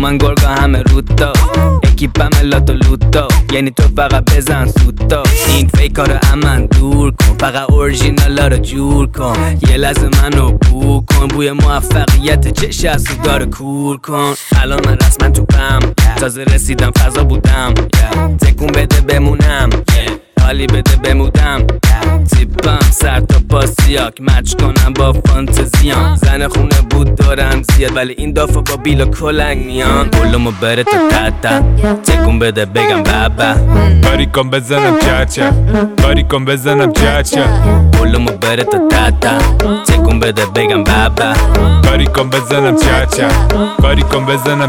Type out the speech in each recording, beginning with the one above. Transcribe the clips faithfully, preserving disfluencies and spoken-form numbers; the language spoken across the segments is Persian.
من گرگا همه روتا اکیپم لاتو لوتا یعنی تو فقط بزن سوتا این فیکارو امن دور کن فقط اورژینالا رو جور کن یه لحظه منو بو کن بوی موفقیت چش از تو داره کور کن الان من رسما تو پم تازه رسیدم فضا بودم تکون بده بمونم حالی بده بمودم تیپم سر تا پاسیاک مچ کنم با فانتزیام زن خونه بود دارم زیاد ولی این دافا با بیلا کلنگ میان بلومو بره تا تتا تکون بده بگم بابا کاری کن بزنم چاچا کاری کن بزنم چاچا بلومو بره تا تتا تکون بده بگم بابا کاری کن بزنم چاچا کاری کن بزنم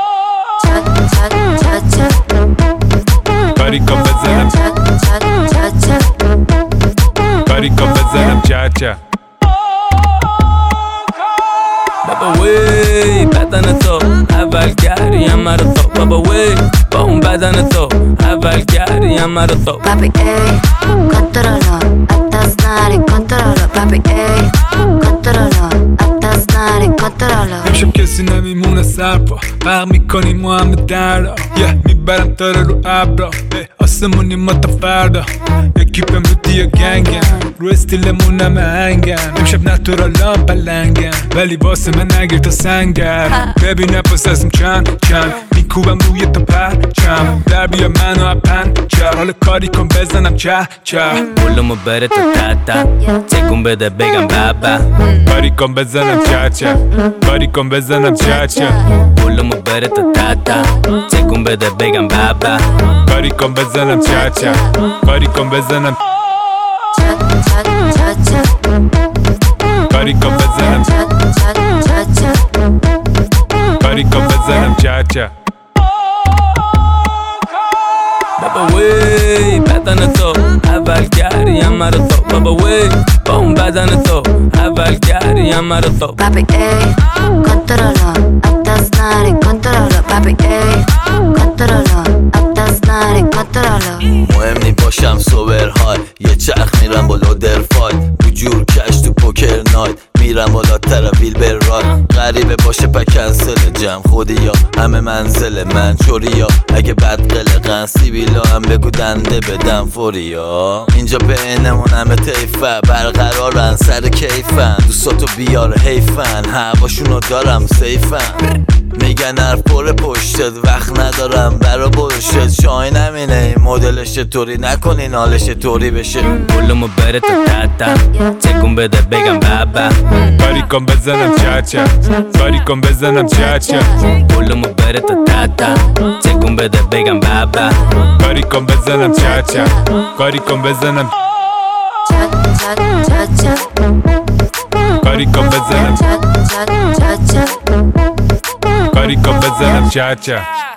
کاری کن بزنم کاری کن بزنم چاچا بابا وی بدن تو اول کردیم مرا تو بابا وی با اون بدن تو اول کردیم مرا تو papi ey controlo estás nari controlo papi ey controlo estás nari controlo امشب کسی نمیمونه سرپا برق میکنیم ما همه دردا یه میبرم تاره رو ابرا آسمونی ما تا فردا اکیپم رو دیا گنگم رو استیلمون همه هنگم امشب نتورالام پلنگم ولی واسه من نگیر تا سنگر ببینم پس ازم چند چند میکوبم روی تا پرچم در بیا منو اپن چر حال کاری کن بزنم چه چه بلومو بره تا تتا تکون بده بگم بابا کاری کن بزنم چه چه کاری کن بزنم چه چه بلومو بره تا تتا تکون بده بگم بابا کاری کن بزنم چه چه کاری کن بزنم کاری کن بزنم کاری کن بزنم چه چه بابا وی بدن تو اول کردیم مرا تو بابا وی با اون بدن تو اول کردیم مرا تو papi ey controlo estás nari controlo papi ey controlo estás nari controlo مهم نی باشم سوبر های یه چرخ میرم بالا در فایت تو جور کش تو پوکر نایت میرم بالا تر ویل بر رای غریبه باشه پا کنسل جمع خودی یا همه منزل من چوری یا اگه بد قلقن سیبیلا هم بگو دنده بدم فوری یا اینجا بینمون همه تیفه برقرارن سر کیفن دوستاتو بیار حیفن هواشونو دارم سیفن میگن حرف پر پشتت وقت ندارم برا بلشت شای نمینه این مدلش چطوری نکنین حالش طوری بشه بلومو بره تا تتا تکون بده بگم بابا کاری کن بزنم چه چه کاری کن بزنم چه چه بلومو بره تا تتا تکون بده بگم بابا کاری کن بزنم چه چه کاری کن بزنم کاری کن بزنم کاری کن بزنم چه چه